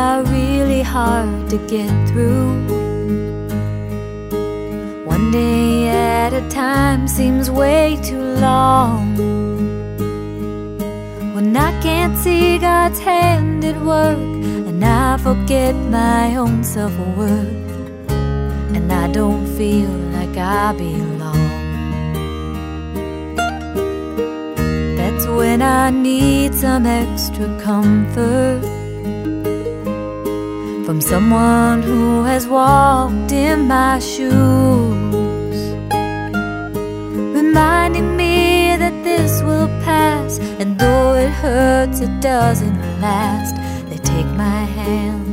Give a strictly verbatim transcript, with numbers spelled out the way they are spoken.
are really hard to get through. One day at a time seems way too long. When I can't see God's hand at work, and I forget my own self-worth, and I don't feel like I belong. That's when I need some extra comfort from someone who has walked in my shoes, reminding me that this will pass, and though it hurts, it doesn't last. They take my hand